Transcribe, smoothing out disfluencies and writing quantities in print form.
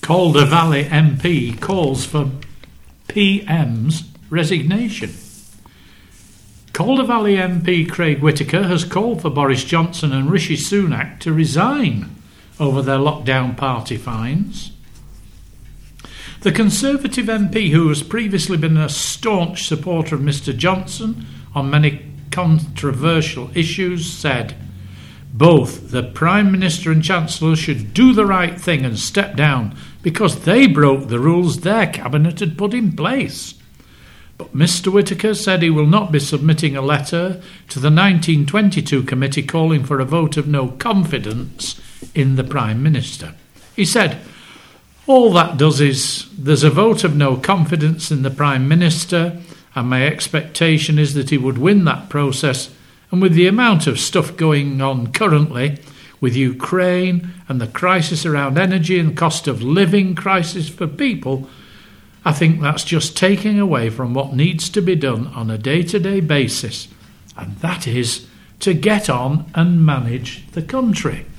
Calder Valley MP calls for PM's resignation. Calder Valley MP Craig Whitaker has called for Boris Johnson and Rishi Sunak to resign over their lockdown party fines. The Conservative MP, who has previously been a staunch supporter of Mr Johnson on many controversial issues, said, "Both the Prime Minister and Chancellor should do the right thing and step down because they broke the rules their cabinet had put in place." But Mr Whitaker said he will not be submitting a letter to the 1922 committee calling for a vote of no confidence in the Prime Minister. He said, "All that does is there's a vote of no confidence in the Prime Minister, and my expectation is that he would win that process, and with the amount of stuff going on currently with Ukraine and the crisis around energy and cost of living crisis for people, I think that's just taking away from what needs to be done on a day-to-day basis, and that is to get on and manage the country."